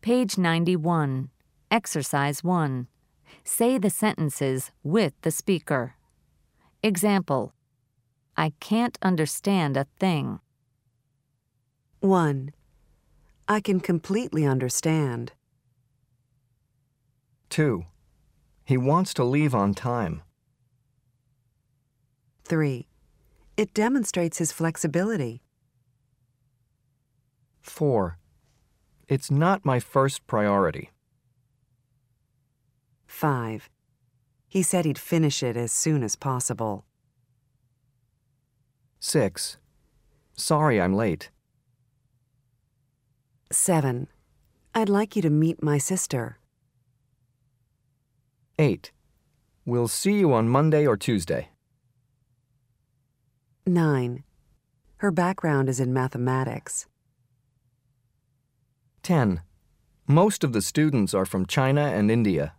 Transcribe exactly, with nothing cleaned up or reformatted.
Page ninety-one. Exercise one. Say the sentences with the speaker. Example: I can't understand a thing. one. I can completely understand. two. He wants to leave on time. three. It demonstrates his flexibility. four. It's not my first priority. five. He said he'd finish it as soon as possible. six. Sorry I'm late. seven. I'd like you to meet my sister. eight. We'll see you on Monday or Tuesday. nine. Her background is in mathematics. ten. Most of the students are from China and India.